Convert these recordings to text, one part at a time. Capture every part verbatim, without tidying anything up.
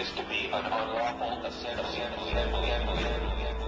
this to be an unlawful assembly. assembly, assembly, assembly, assembly.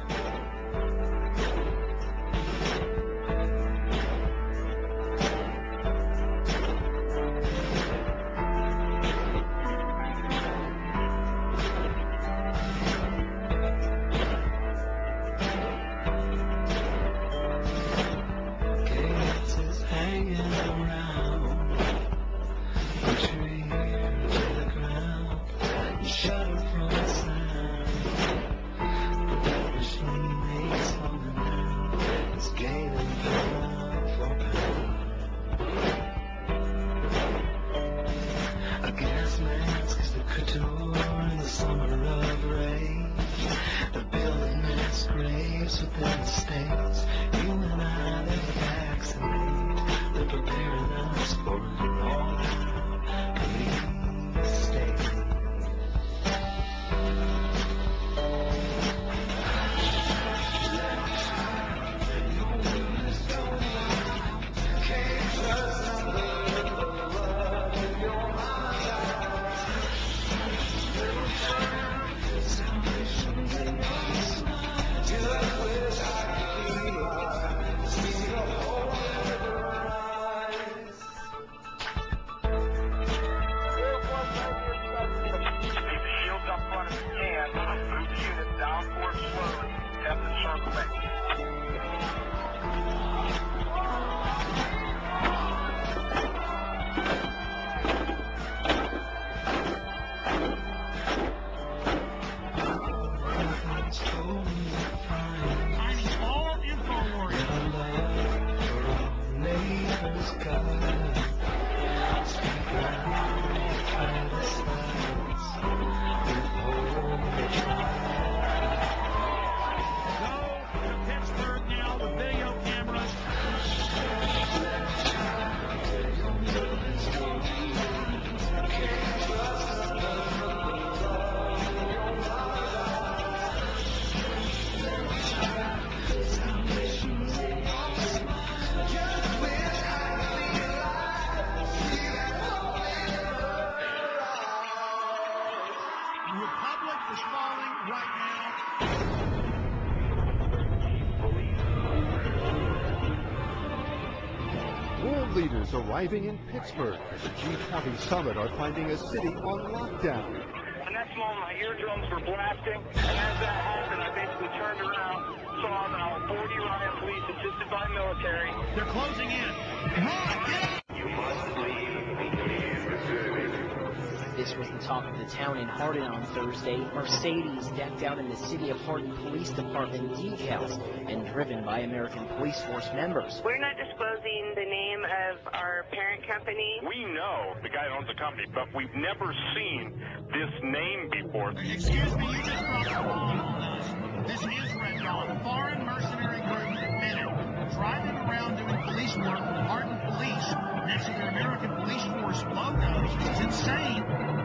Leaders arriving in Pittsburgh at the G twenty summit are finding a city on lockdown. And that's when my eardrums were blasting, and as that happened, I basically turned around, saw about forty riot police assisted by military. They're closing in. Run, get out! You must leave immediately. This was the talk of the town in Hardin on Thursday. Mercedes decked out in the City of Hardin Police Department decals and driven by American Police Force members. We're not disclosing the name of our parent company. We know the guy owns the company, but we've never seen this name before. Excuse me, you just dropped the bomb on us. This is Red Dawn, foreign mercenary group admitted. Driving around doing police work with Hardin Police next to their American Police Force logos. It's insane.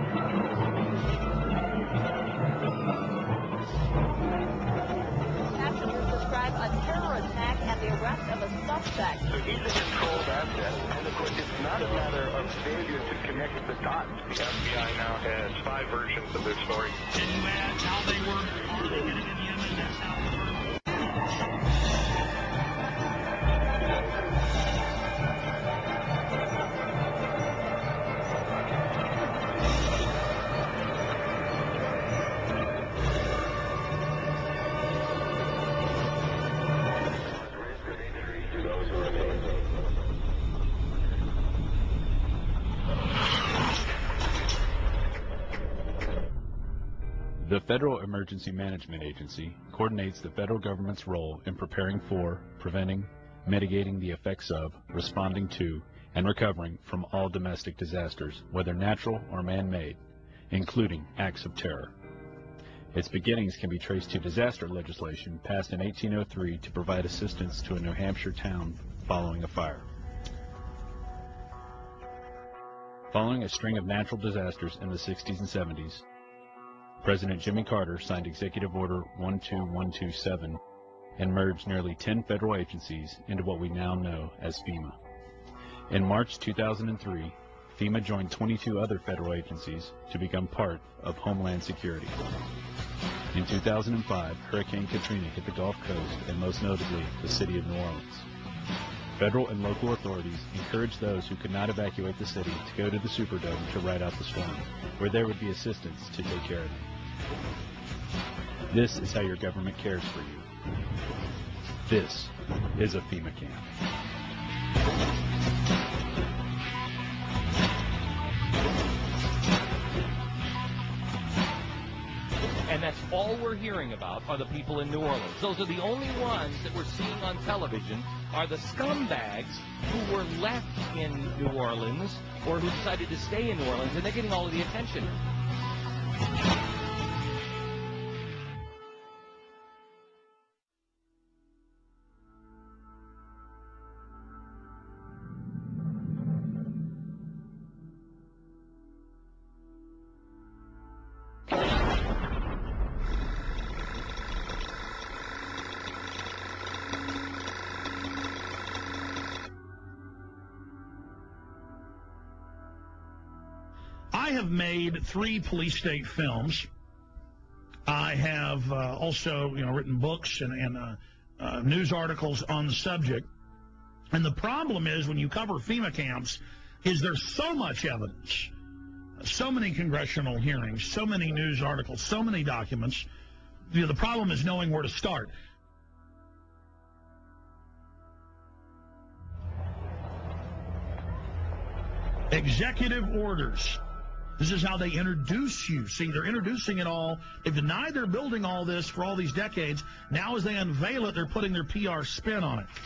Passengers describe a terror attack and the arrest of a suspect. So he's a controlled asset, and of course it's not a matter of failure to connect the dots. The F B I now has five versions of this story. Can you add how they were arming it in Yemen? That's how they were. The Federal Emergency Management Agency coordinates the federal government's role in preparing for, preventing, mitigating the effects of, responding to, and recovering from all domestic disasters, whether natural or man-made, including acts of terror. Its beginnings can be traced to disaster legislation passed in eighteen oh three to provide assistance to a New Hampshire town following a fire. Following a string of natural disasters in the sixties and seventies, President Jimmy Carter signed Executive Order one two one two seven and merged nearly ten federal agencies into what we now know as FEMA. In March two thousand three, FEMA joined twenty-two other federal agencies to become part of Homeland Security. In two thousand five, Hurricane Katrina hit the Gulf Coast and most notably the city of New Orleans. Federal and local authorities encouraged those who could not evacuate the city to go to the Superdome to ride out the storm, where there would be assistance to take care of them. This is how your government cares for you. This is a FEMA camp. And that's all we're hearing about are the people in New Orleans. Those are the only ones that we're seeing on television are the scumbags who were left in New Orleans or who decided to stay in New Orleans, and they're getting all of the attention. I have made three police state films. I have uh, also, you know, written books and, and uh, uh, news articles on the subject. And the problem is when you cover FEMA camps is there's so much evidence, so many congressional hearings, so many news articles, so many documents. You know, the problem is knowing where to start. Executive orders. This is how they introduce you. See, they're introducing it all. They've denied they're building all this for all these decades. Now as they unveil it, they're putting their P R spin on it.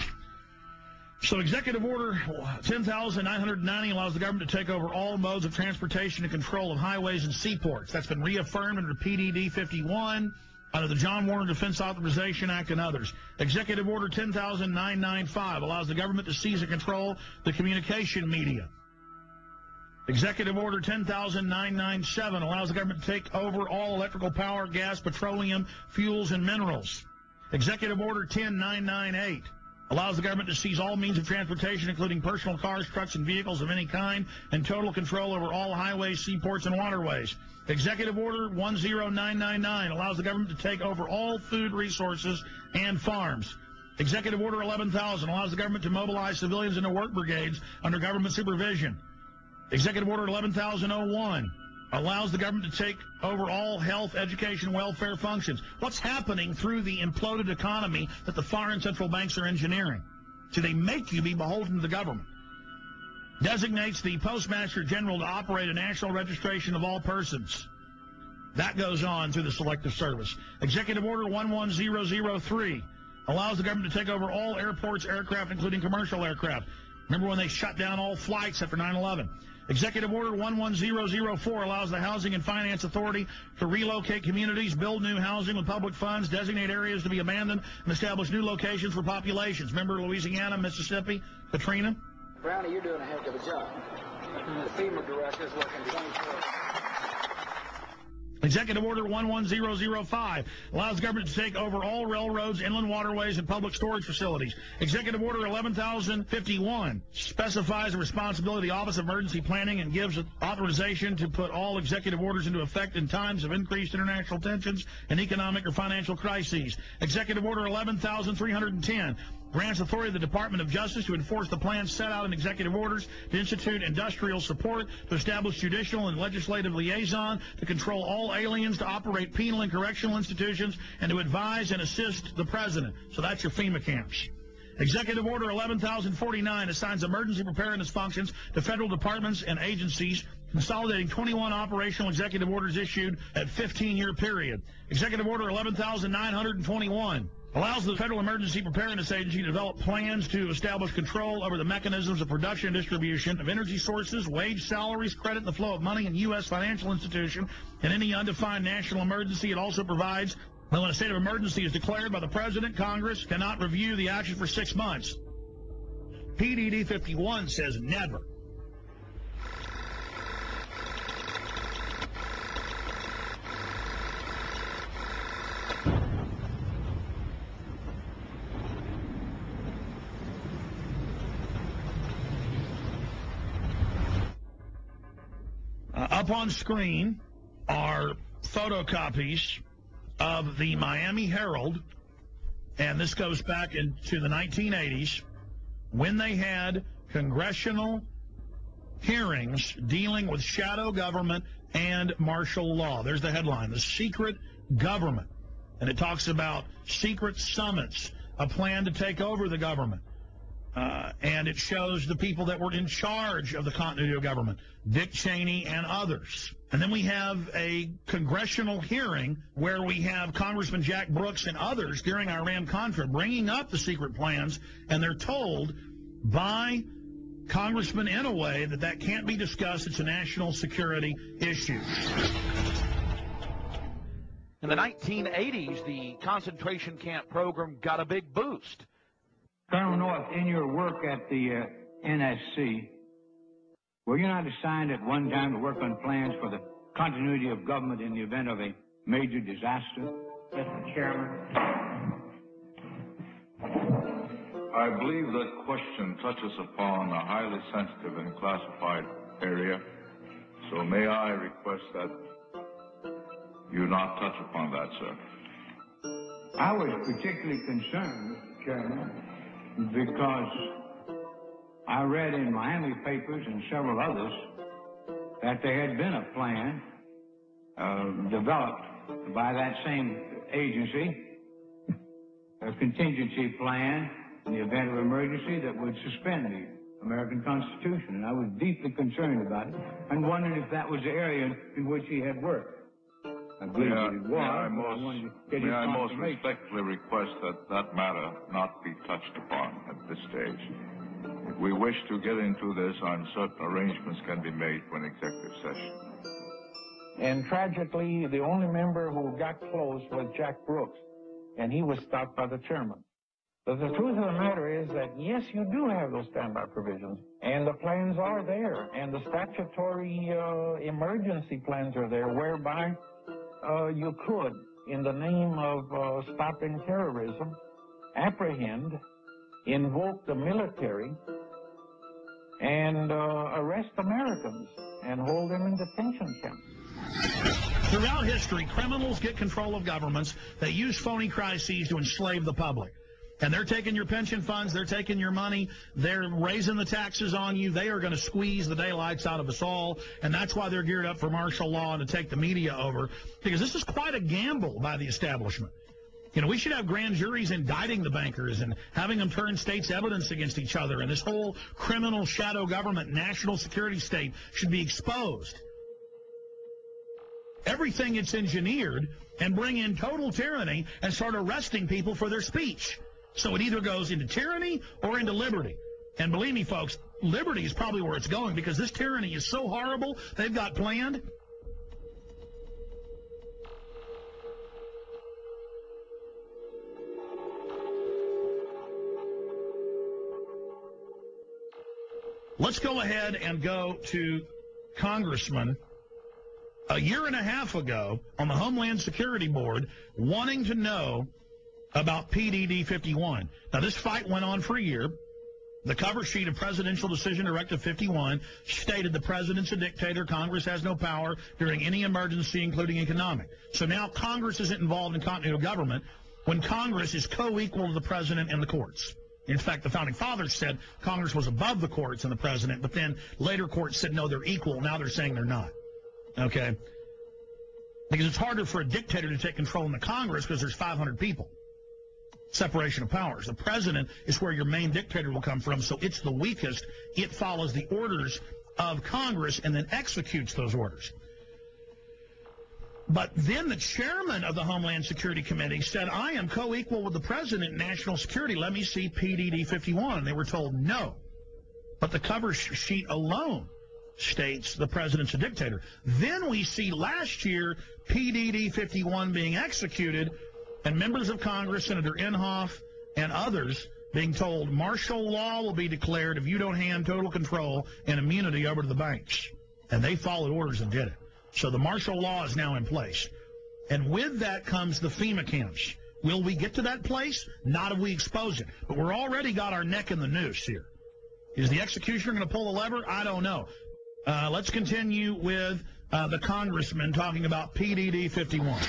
So Executive Order ten thousand nine hundred ninety allows the government to take over all modes of transportation and control of highways and seaports. That's been reaffirmed under P D D fifty-one, under the John Warner Defense Authorization Act and others. Executive Order ten thousand nine hundred ninety-five allows the government to seize and control the communication media. Executive Order ten thousand nine hundred ninety-seven allows the government to take over all electrical power, gas, petroleum, fuels, and minerals. Executive Order ten thousand nine hundred ninety-eight allows the government to seize all means of transportation, including personal cars, trucks, and vehicles of any kind, and total control over all highways, seaports, and waterways. Executive Order one zero nine nine nine allows the government to take over all food resources and farms. Executive Order eleven thousand allows the government to mobilize civilians into work brigades under government supervision. Executive Order eleven thousand one allows the government to take over all health, education, welfare functions. What's happening through the imploded economy that the foreign central banks are engineering? So they make you be beholden to the government. Designates the Postmaster General to operate a national registration of all persons. That goes on through the Selective Service. Executive Order one one zero zero three allows the government to take over all airports, aircraft, including commercial aircraft. Remember when they shut down all flights after nine eleven? Executive Order one one zero zero four allows the Housing and Finance Authority to relocate communities, build new housing with public funds, designate areas to be abandoned, and establish new locations for populations. Remember Louisiana, Mississippi, Katrina? Brownie, you're doing a heck of a job. The FEMA director is working twenty-four hours. Executive Order one one zero zero five allows the government to take over all railroads, inland waterways, and public storage facilities. Executive Order eleven thousand fifty-one specifies the responsibility of the Office of Emergency Planning and gives authorization to put all executive orders into effect in times of increased international tensions and economic or financial crises. Executive Order eleven thousand three hundred ten grants authority to the Department of Justice to enforce the plans set out in executive orders, to institute industrial support, to establish judicial and legislative liaison, to control all aliens, to operate penal and correctional institutions, and to advise and assist the President. So that's your FEMA camps. Executive Order eleven thousand forty-nine assigns emergency preparedness functions to federal departments and agencies, consolidating twenty-one operational executive orders issued at fifteen-year period. Executive Order eleven thousand nine hundred twenty-one allows the Federal Emergency Preparedness Agency to develop plans to establish control over the mechanisms of production and distribution of energy sources, wage salaries, credit, and the flow of money in U S financial institution, and any undefined national emergency. It also provides that when a state of emergency is declared by the President, Congress cannot review the action for six months. P D D fifty-one says never. Up on screen are photocopies of the Miami Herald, and this goes back into the nineteen eighties, when they had congressional hearings dealing with shadow government and martial law. There's the headline, The Secret Government. And it talks about secret summits, a plan to take over the government. Uh, and it shows the people that were in charge of the continuity of government, Dick Cheney and others. And then we have a congressional hearing where we have Congressman Jack Brooks and others during Iran-Contra bringing up the secret plans, and they're told by Congressman Inouye that that can't be discussed. It's a national security issue. In the nineteen eighties, the concentration camp program got a big boost. Colonel North, in your work at the uh, N S C, were you not assigned at one time to work on plans for the continuity of government in the event of a major disaster? Mister Chairman. I believe that question touches upon a highly sensitive and classified area, so may I request that you not touch upon that, sir. I was particularly concerned, Mister Chairman, because I read in Miami papers and several others that there had been a plan uh, developed by that same agency, a contingency plan in the event of emergency that would suspend the American Constitution. And I was deeply concerned about it and wondered if that was the area in which he had worked. I believe may I, that it was. may I most, I may I most respectfully request that that matter not be touched upon at this stage. If we wish to get into this, I'm certain arrangements can be made for an executive session. And tragically, the only member who got close was Jack Brooks, and he was stopped by the chairman. But the truth of the matter is that, yes, you do have those standby provisions, and the plans are there, and the statutory uh, emergency plans are there, whereby uh, you could, in the name of uh, stopping terrorism, apprehend, invoke the military, and uh, arrest Americans and hold them in detention camps. Throughout history, criminals get control of governments. They use phony crises to enslave the public. And they're taking your pension funds, they're taking your money, they're raising the taxes on you, they are going to squeeze the daylights out of us all, and that's why they're geared up for martial law and to take the media over, because this is quite a gamble by the establishment. You know, we should have grand juries indicting the bankers and having them turn states' evidence against each other, and this whole criminal shadow government, national security state should be exposed. Everything gets engineered and bring in total tyranny and start arresting people for their speech. So it either goes into tyranny or into liberty. And believe me, folks, liberty is probably where it's going, because this tyranny is so horrible, they've got planned. Let's go ahead and go to Congressman a year and a half ago on the Homeland Security Board wanting to know about P D D fifty-one. Now, this fight went on for a year. The cover sheet of Presidential Decision Directive fifty-one stated the president's a dictator, Congress has no power during any emergency, including economic. So now Congress isn't involved in continuity of government when Congress is co-equal to the president and the courts. In fact, the Founding Fathers said Congress was above the courts and the president, but then later courts said, no, they're equal. Now they're saying they're not. Okay? Because it's harder for a dictator to take control in the Congress because there's five hundred people. Separation of powers. The president is where your main dictator will come from, so it's the weakest. It follows the orders of Congress and then executes those orders. But then the chairman of the Homeland Security Committee said, I am co-equal with the president in national security. Let me see P D D fifty-one. And they were told no. But the cover sheet alone states the president's a dictator. Then we see last year P D D fifty-one being executed, and members of Congress, Senator Inhofe and others, being told martial law will be declared if you don't hand total control and immunity over to the banks. And they followed orders and did it. So the martial law is now in place. And with that comes the FEMA camps. Will we get to that place? Not if we expose it. But we're already got our neck in the noose here. Is the executioner going to pull the lever? I don't know. Uh, let's continue with uh, the congressman talking about P D D fifty-one.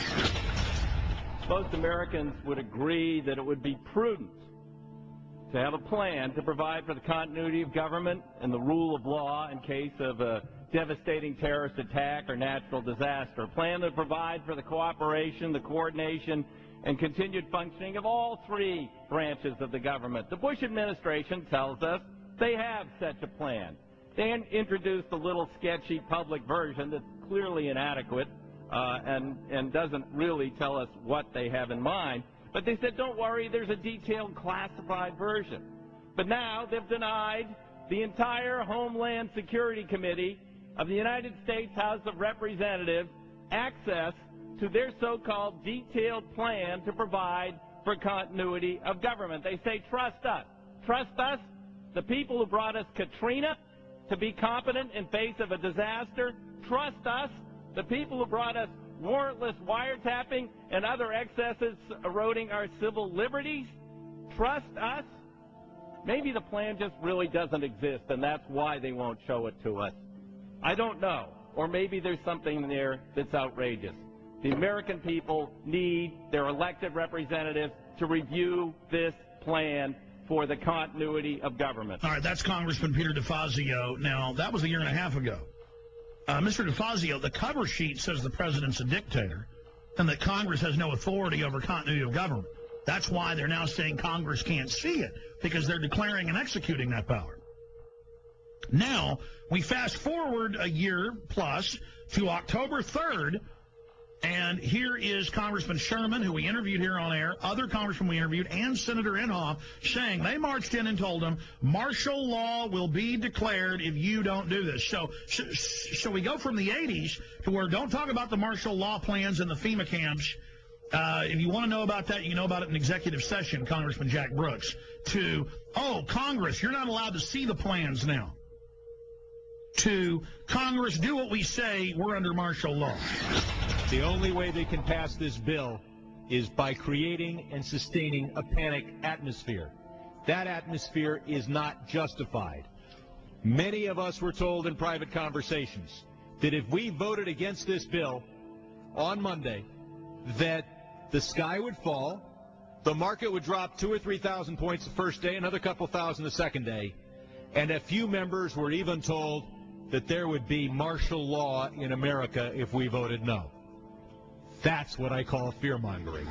Most Americans would agree that it would be prudent to have a plan to provide for the continuity of government and the rule of law in case of a devastating terrorist attack or natural disaster. A plan to provide for the cooperation, the coordination, and continued functioning of all three branches of the government. The Bush administration tells us they have such a plan. They introduced a little sketchy public version that's clearly inadequate uh, and, and doesn't really tell us what they have in mind. But they said, don't worry, there's a detailed classified version. But now they've denied the entire Homeland Security Committee of the United States House of Representatives access to their so-called detailed plan to provide for continuity of government. They say, trust us. Trust us, the people who brought us Katrina, to be competent in face of a disaster. Trust us, the people who brought us warrantless wiretapping and other excesses eroding our civil liberties. Trust us. Maybe the plan just really doesn't exist, and that's why they won't show it to us. I don't know. Or maybe there's something there that's outrageous. The American people need their elected representatives to review this plan for the continuity of government. All right, that's Congressman Peter DeFazio. Now, that was a year and a half ago. Uh, Mister DeFazio, the cover sheet says the president's a dictator and that Congress has no authority over continuity of government. That's why they're now saying Congress can't see it, because they're declaring and executing that power. Now, we fast forward a year plus to October third, and here is Congressman Sherman, who we interviewed here on air, other congressmen we interviewed, and Senator Inhofe, saying they marched in and told them martial law will be declared if you don't do this. So, so, so we go from the eighties to where don't talk about the martial law plans and the FEMA camps. Uh, if you want to know about that, you can know about it in executive session, Congressman Jack Brooks, to, oh, Congress, you're not allowed to see the plans now. To Congress, do what we say, we're under martial law. The only way they can pass this bill is by creating and sustaining a panic atmosphere. That atmosphere is not justified. Many of us were told in private conversations that if we voted against this bill on Monday, that the sky would fall, the market would drop two or three thousand points the first day, another couple thousand the second day, and a few members were even told that there would be martial law in America if we voted no. That's what I call fear-mongering.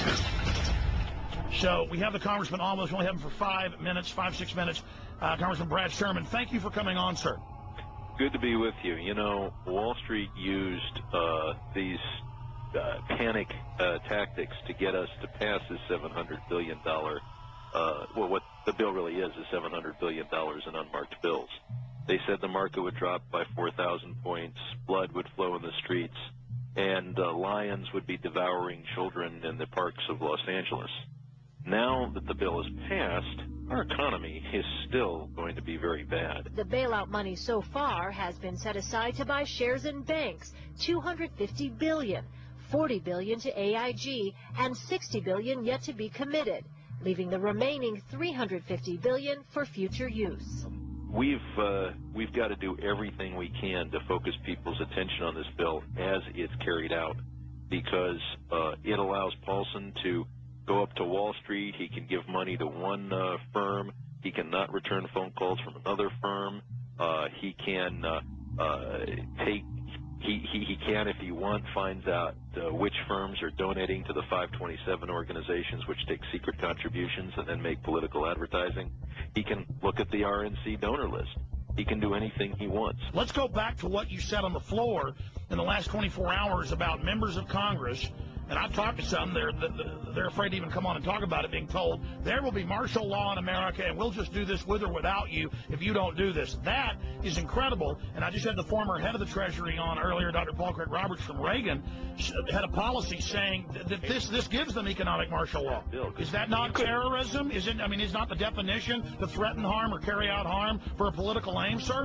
So we have the congressman on. We only have him for five minutes, five, six minutes. Uh, Congressman Brad Sherman, thank you for coming on, sir. Good to be with you. You know, Wall Street used uh, these uh, panic uh, tactics to get us to pass this seven hundred billion dollars, uh, well, what the bill really is is seven hundred billion dollars in unmarked bills. They said the market would drop by four thousand points, blood would flow in the streets, and uh, lions would be devouring children in the parks of Los Angeles. Now that the bill is passed, our economy is still going to be very bad. The bailout money so far has been set aside to buy shares in banks, two hundred fifty billion dollars, forty billion dollars to A I G, and sixty billion dollars yet to be committed, leaving the remaining three hundred fifty billion dollars for future use. We've uh, we've got to do everything we can to focus people's attention on this bill as it's carried out, because uh, it allows Paulson to go up to Wall Street. He can give money to one uh, firm. He cannot return phone calls from another firm. Uh, he can uh, uh, take he, he he can, if he wants, finds out uh, which firms are donating to the five twenty-seven organizations, which take secret contributions and then make political advertising. He can look at the R N C donor list. He can do anything he wants. Let's go back to what you said on the floor in the last twenty-four hours about members of Congress. And I've talked to some, they're, they're afraid to even come on and talk about it, being told there will be martial law in America and we'll just do this with or without you if you don't do this. That is incredible. And I just had the former head of the Treasury on earlier, Doctor Paul Craig Roberts from Reagan, had a policy saying that this this gives them economic martial law. Is that not terrorism? Is it, I mean, is not the definition to threaten harm or carry out harm for a political aim, sir?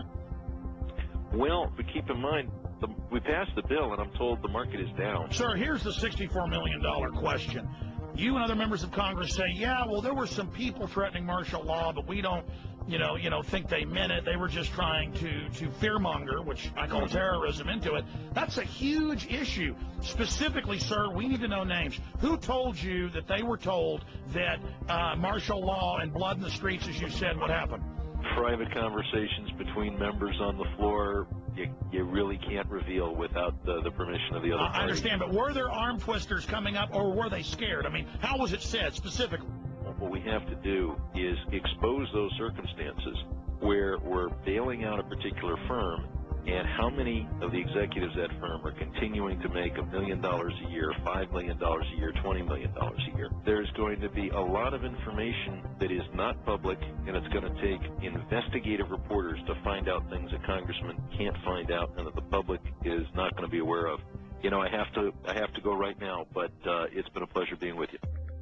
Well, but keep in mind, The, we passed the bill, and I'm told the market is down. Sir, here's the sixty-four million dollars question. You and other members of Congress say, yeah, well, there were some people threatening martial law, but we don't you know, you know, think they meant it. They were just trying to, to fearmonger, which I call terrorism, into it. That's a huge issue. Specifically, sir, we need to know names. Who told you that they were told that uh, martial law and blood in the streets, as you said, would happen? Private conversations between members on the floor, you, you really can't reveal without the, the permission of the other Uh, party. I understand, but were there arm twisters coming up, or were they scared? I mean, how was it said specifically? What we have to do is expose those circumstances where we're bailing out a particular firm, and how many of the executives at that firm are continuing to make a million dollars a year, five million dollars a year, twenty million dollars a year. There's going to be a lot of information that is not public, and it's going to take investigative reporters to find out things that congressmen can't find out and that the public is not going to be aware of. You know, I have to, I have to go right now, but uh, it's been a pleasure being with you.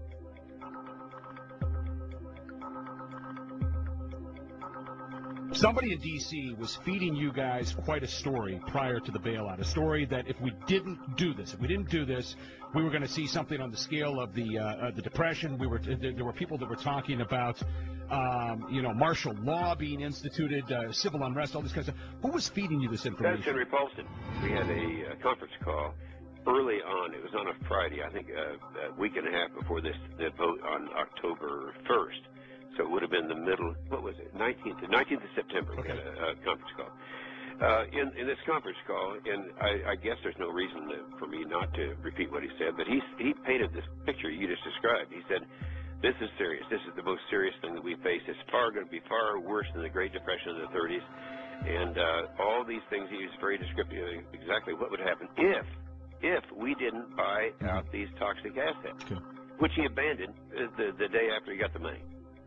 Somebody in D C was feeding you guys quite a story prior to the bailout, a story that if we didn't do this, if we didn't do this, we were going to see something on the scale of the uh, uh, the Depression. We were there were people that were talking about, um, you know, martial law being instituted, uh, civil unrest, all this kind of stuff. Who was feeding you this information? That's Henry Paulson. We had a uh, conference call early on. It was on a Friday, I think, uh, a week and a half before this the vote on October first. So it would have been the middle, what was it, nineteenth, the nineteenth of September, we had a, a conference call. Uh, in, in this conference call, and I, I guess there's no reason to, for me not to repeat what he said, but he, he painted this picture you just described. He said, this is serious. This is the most serious thing that we face. It's far going to be far worse than the Great Depression of the thirties. And uh, all these things, he was very descriptive of exactly what would happen if, if we didn't buy out these toxic assets, okay. which he abandoned the, the day after he got the money.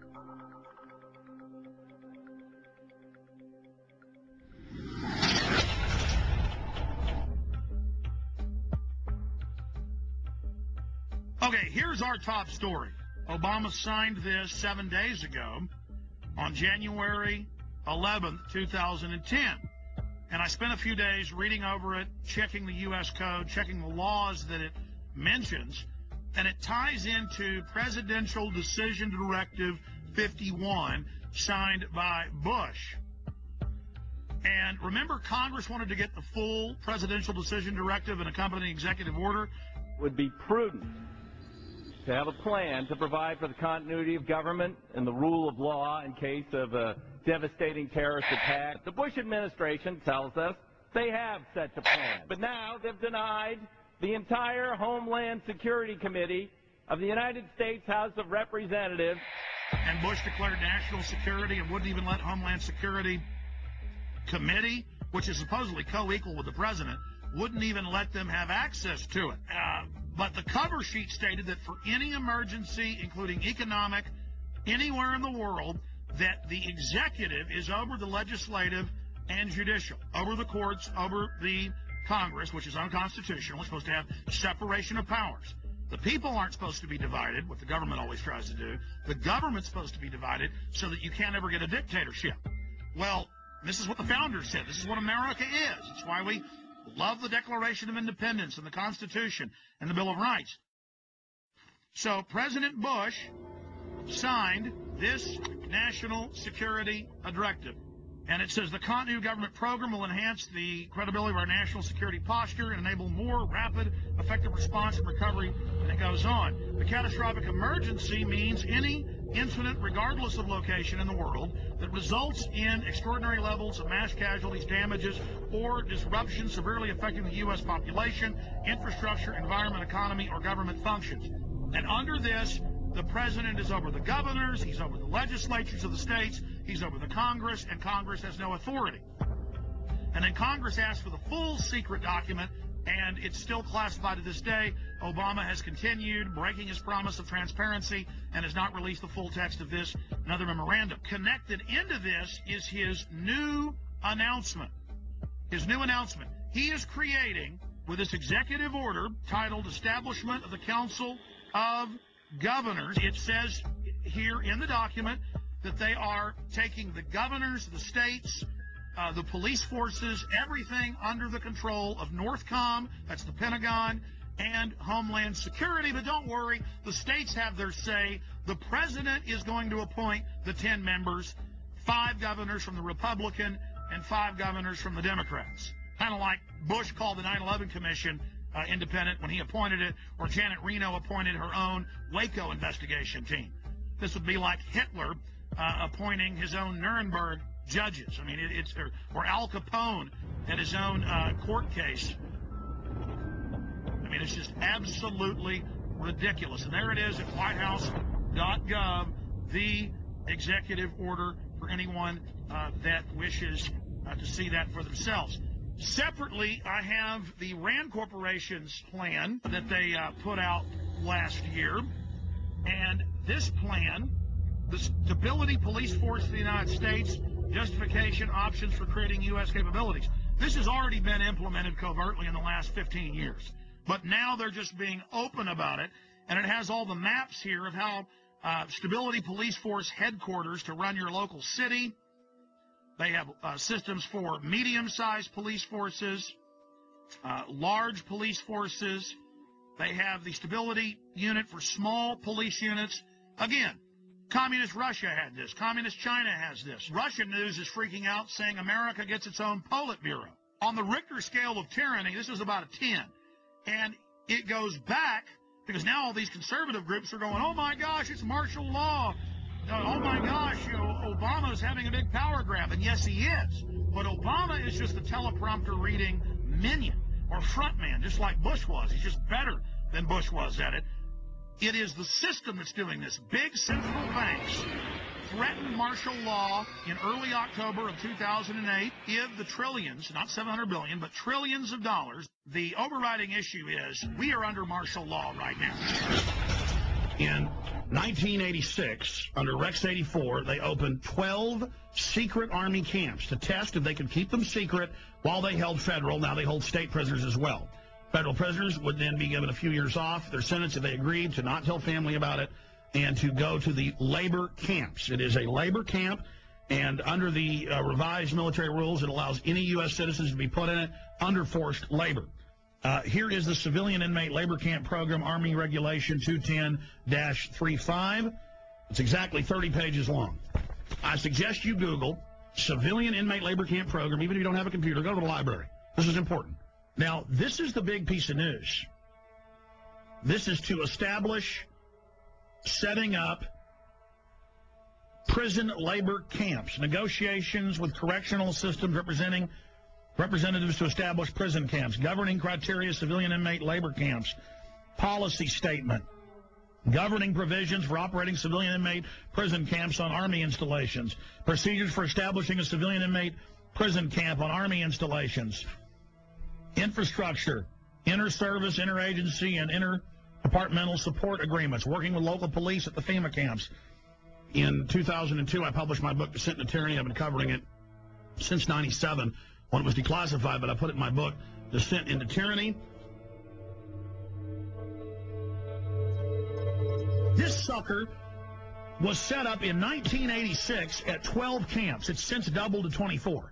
Okay, here's our top story. Obama signed this seven days ago on January eleventh, two thousand ten. And I spent a few days reading over it, checking the U S code, checking the laws that it mentions, and it ties into Presidential Decision Directive fifty-one, signed by Bush. And remember, Congress wanted to get the full Presidential Decision Directive and accompanying executive order. Would be prudent to have a plan to provide for the continuity of government and the rule of law in case of a devastating terrorist attack. The Bush administration tells us they have such a plan. But now they've denied the entire Homeland Security Committee of the United States House of Representatives. And Bush declared national security and wouldn't even let Homeland Security Committee, which is supposedly co-equal with the president, wouldn't even let them have access to it. Uh, but the cover sheet stated that for any emergency, including economic, anywhere in the world, that the executive is over the legislative and judicial, over the courts, over the Congress, which is unconstitutional. It's supposed to have separation of powers. The people aren't supposed to be divided, what the government always tries to do. The government's supposed to be divided so that you can't ever get a dictatorship. Well, this is what the founders said. This is what America is. It's why we love the Declaration of Independence and the Constitution and the Bill of Rights. So President Bush signed this national security directive. And it says the continuity of government program will enhance the credibility of our national security posture and enable more rapid, effective response and recovery. And it goes on. The catastrophic emergency means any incident, regardless of location in the world, that results in extraordinary levels of mass casualties, damages, or disruption severely affecting the U S population, infrastructure, environment, economy, or government functions. And under this, the president is over the governors, he's over the legislatures of the states, he's over the Congress, and Congress has no authority. And then Congress asked for the full secret document, and it's still classified to this day. Obama has continued breaking his promise of transparency and has not released the full text of this and other memorandum. Connected into this is his new announcement. His new announcement. He is creating, with this executive order titled Establishment of the Council of Governors, it says here in the document that they are taking the governors, the states, uh, the police forces, everything under the control of NORTHCOM, that's the Pentagon, and Homeland Security. But don't worry, the states have their say. The president is going to appoint the ten members five governors from the Republican and five governors from the Democrats. Kind of like Bush called the nine eleven Commission uh, independent when he appointed it, or Janet Reno appointed her own Waco investigation team. This would be like Hitler uh, appointing his own Nuremberg judges. I mean, it, it's or, or Al Capone had his own uh, court case. I mean, it's just absolutely ridiculous. And there it is at white house dot gov, the executive order for anyone uh, that wishes uh, to see that for themselves. Separately, I have the RAND Corporation's plan that they uh, put out last year. And this plan, the Stability Police Force of the United States, justification, options for creating U S capabilities. This has already been implemented covertly in the last fifteen years. But now they're just being open about it. And it has all the maps here of how uh, Stability Police Force headquarters to run your local city. They have uh, systems for medium-sized police forces, uh, large police forces. They have the stability unit for small police units. Again, Communist Russia had this. Communist China has this. Russian news is freaking out, saying America gets its own Politburo. On the Richter scale of tyranny, this is about a ten. And it goes back, because now all these conservative groups are going, oh, my gosh, it's martial law. Oh, my gosh, you know, Obama's having a big power grab. And yes, he is. But Obama is just a teleprompter reading minion or frontman, just like Bush was. He's just better than Bush was at it. It is the system that's doing this. Big central banks threatened martial law in early October of two thousand eight. Give the trillions, not seven hundred billion, but trillions of dollars. The overriding issue is we are under martial law right now. In nineteen eighty-six, under Rex eighty-four, they opened twelve secret Army camps to test if they could keep them secret while they held federal. Now they hold state prisoners as well. Federal prisoners would then be given a few years off their sentence if they agreed to not tell family about it and to go to the labor camps. It is a labor camp, and under the uh, revised military rules, it allows any U S citizens to be put in it under forced labor. Uh, here is the Civilian Inmate Labor Camp Program, Army Regulation two ten dash thirty-five. It's exactly thirty pages long. I suggest you Google Civilian Inmate Labor Camp Program. Even if you don't have a computer, go to the library. This is important. Now, this is the big piece of news. This is to establish setting up prison labor camps, negotiations with correctional systems representing representatives to establish prison camps, governing criteria, civilian inmate labor camps, policy statement, governing provisions for operating civilian inmate prison camps on Army installations, procedures for establishing a civilian inmate prison camp on Army installations, infrastructure, inter-service, inter-agency, and inter-departmental support agreements, working with local police at the FEMA camps. In two thousand two, I published my book, Descent into Tyranny. I've been covering it since ninety-seven, when it was declassified, but I put it in my book, Descent into Tyranny. This sucker was set up in nineteen eighty-six at twelve camps. It's since doubled to twenty-four.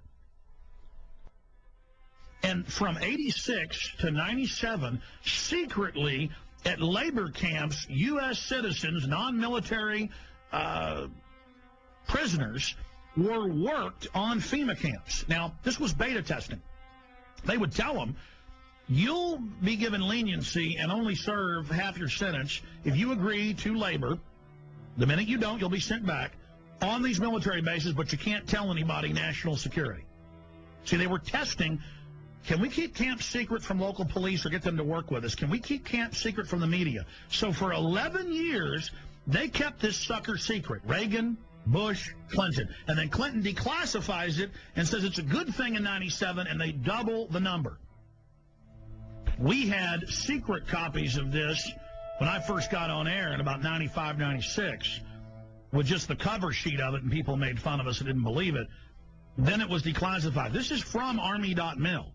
And from eighty-six to ninety-seven, secretly at labor camps, U S citizens, non-military uh, prisoners, were worked on FEMA camps. Now, this was beta testing. They would tell them, you'll be given leniency and only serve half your sentence if you agree to labor. The minute you don't, you'll be sent back on these military bases, but you can't tell anybody national security. See, they were testing, can we keep camp secret from local police or get them to work with us? Can we keep camp secret from the media? So for eleven years, they kept this sucker secret. Reagan, Bush, Clinton. And then Clinton declassifies it and says it's a good thing in ninety-seven, and they double the number. We had secret copies of this when I first got on air in about ninety-five, ninety-six, with just the cover sheet of it, and people made fun of us and didn't believe it. Then it was declassified. This is from Army dot mil.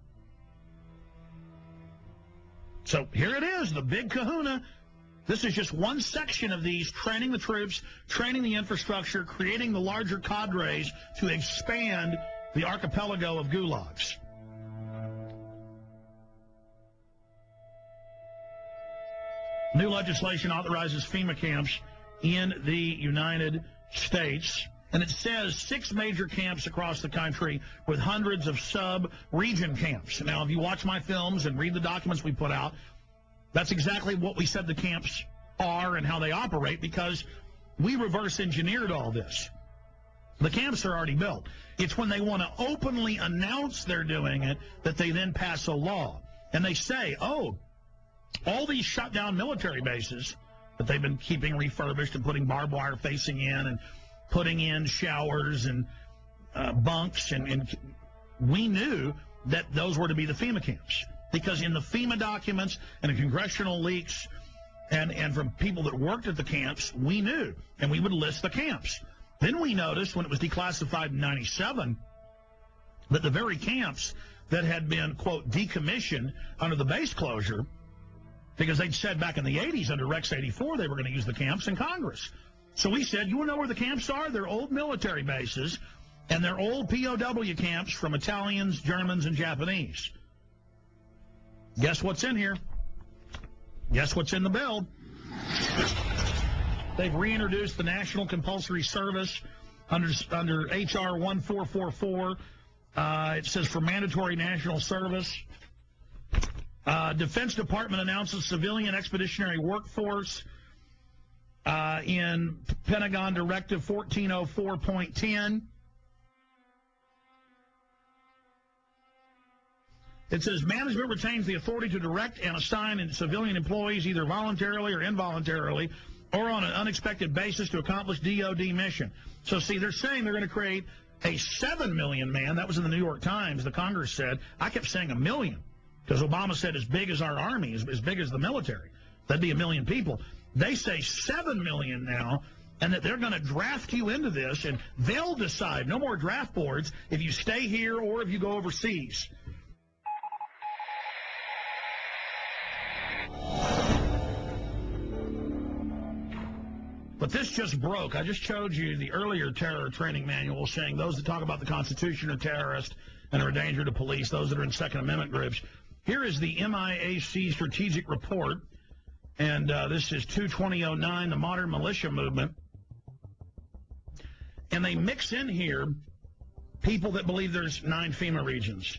So here it is, the big kahuna. This is just one section of these, training the troops, training the infrastructure, creating the larger cadres to expand the archipelago of gulags. New legislation authorizes FEMA camps in the United States. And it says six major camps across the country with hundreds of sub-region camps. Now, if you watch my films and read the documents we put out, that's exactly what we said the camps are and how they operate, because we reverse engineered all this. The camps are already built. It's when they want to openly announce they're doing it that they then pass a law. And they say, oh, all these shut down military bases that they've been keeping refurbished and putting barbed wire facing in and putting in showers and uh, bunks, and, and we knew that those were to be the FEMA camps. Because in the FEMA documents and the congressional leaks and, and from people that worked at the camps, we knew, and we would list the camps. Then we noticed when it was declassified in ninety-seven that the very camps that had been, quote, decommissioned under the base closure, because they'd said back in the eighties under Rex eighty-four they were going to use the camps in Congress. So we said, you want to know where the camps are? They're old military bases, and they're old P O W camps from Italians, Germans, and Japanese. Guess what's in here? Guess what's in the bill? They've reintroduced the National Compulsory Service under, under H R fourteen forty-four. Uh, it says for mandatory national service. Uh, Defense Department announces civilian expeditionary workforce uh, in Pentagon Directive fourteen oh four point ten. It says management retains the authority to direct and assign civilian employees either voluntarily or involuntarily or on an unexpected basis to accomplish D O D mission. So, see, they're saying they're going to create a seven million man. That was in the New York Times. The Congress said. I kept saying a million because Obama said as big as our army, as, as big as the military. That'd be a million people. They say seven million now, and that they're going to draft you into this, and they'll decide. No more draft boards if you stay here or if you go overseas. But this just broke. I just showed you the earlier terror training manual saying those that talk about the Constitution are terrorists and are a danger to police, those that are in Second Amendment groups. Here is the M I A C strategic report, and uh, this is two twenty oh nine, the modern militia movement. And they mix in here people that believe there's nine FEMA regions,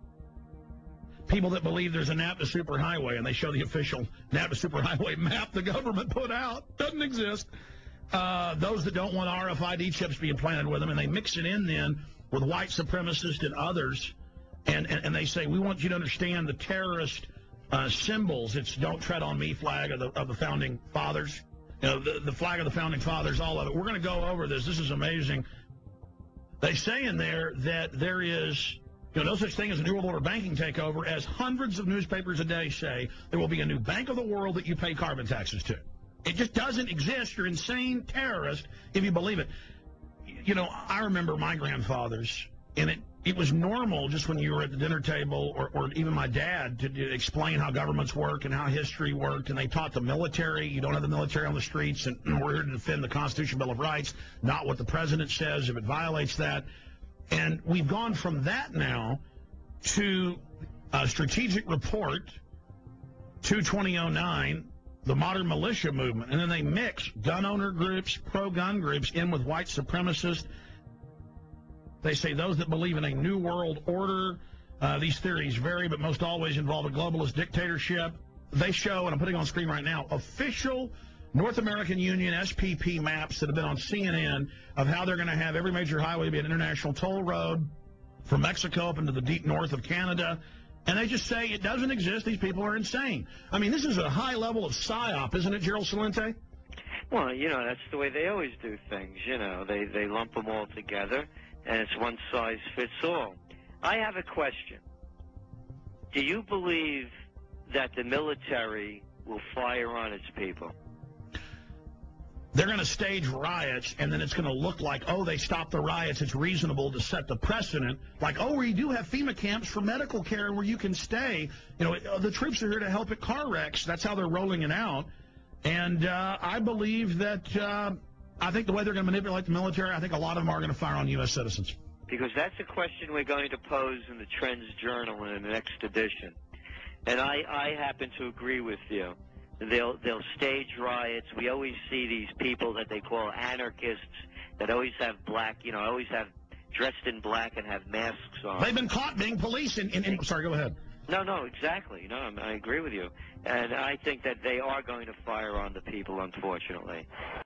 people that believe there's a NAPTA superhighway, and they show the official NAPTA superhighway map the government put out. Doesn't exist. Uh, those that don't want R F I D chips being planted with them, and they mix it in then with white supremacists and others, and, and, and they say, we want you to understand the terrorist uh, symbols. It's don't tread on me flag of the, of the Founding Fathers, you know, the, the flag of the Founding Fathers, all of it. We're going to go over this. This is amazing. They say in there that there is... You know, no such thing as a New World Order banking takeover, as hundreds of newspapers a day say there will be a new bank of the world that you pay carbon taxes to. It just doesn't exist. You're insane terrorist if you believe it. You know, I remember my grandfathers, and it, it was normal just when you were at the dinner table, or, or even my dad, to, to explain how governments work and how history worked, and they taught the military. You don't have the military on the streets, and we're here to defend the Constitution, Bill of Rights, not what the president says if it violates that. And we've gone from that now to a strategic report, two twenty oh nine, the modern militia movement. And then they mix gun owner groups, pro-gun groups in with white supremacists. They say those that believe in a new world order. Uh, these theories vary, but most always involve a globalist dictatorship. They show, and I'm putting on screen right now, official North American Union S P P maps that have been on C N N of how they're going to have every major highway be an international toll road from Mexico up into the deep north of Canada. And they just say it doesn't exist. These people are insane. I mean, this is a high level of psyop, isn't it, Gerald Celente? Well, you know, that's the way they always do things. You know, they, they lump them all together, and it's one size fits all. I have a question. Do you believe that the military will fire on its people? They're going to stage riots, and then it's going to look like, oh, they stopped the riots. It's reasonable to set the precedent. Like, oh, we do have FEMA camps for medical care where you can stay. You know, the troops are here to help at car wrecks. That's how they're rolling it out. And uh, I believe that, uh, I think the way they're going to manipulate the military, I think a lot of them are going to fire on U S citizens. Because that's a question we're going to pose in the Trends Journal in the next edition. And I, I happen to agree with you. They'll they'll stage riots. We always see these people that they call anarchists that always have black, you know, always have dressed in black and have masks on. They've been caught being police in, in, in sorry, go ahead. No, no, exactly. No, I agree with you. And I think that they are going to fire on the people, unfortunately.